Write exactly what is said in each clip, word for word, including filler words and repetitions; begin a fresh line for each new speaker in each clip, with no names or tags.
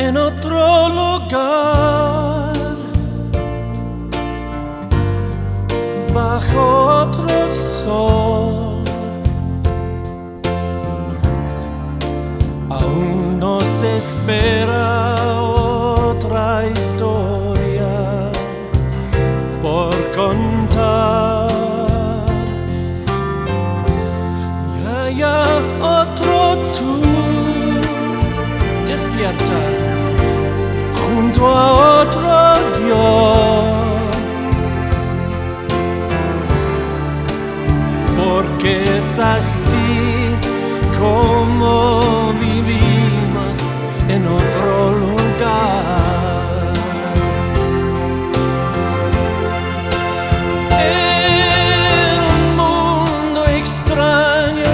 en otro lugar, bajo otro sol. Aún nos espera otra historia por contar. Ya, ya, otro tú despierta junto a otro yo, porque es así como vivimos en otro lugar. En un mundo extraño,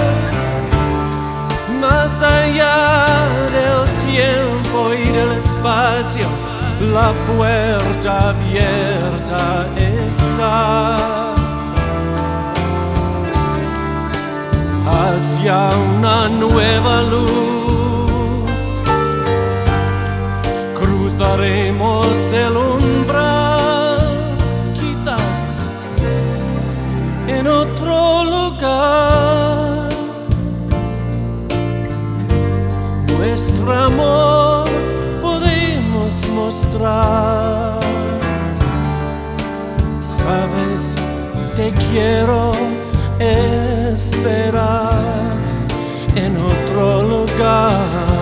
más allá del tiempo y del espacio, la puerta abierta está hacia una nueva luz. Cruzaremos el umbral, quizás en otro lugar. Nuestro amor podemos mostrar. Sabes, te quiero esperar en otro lugar.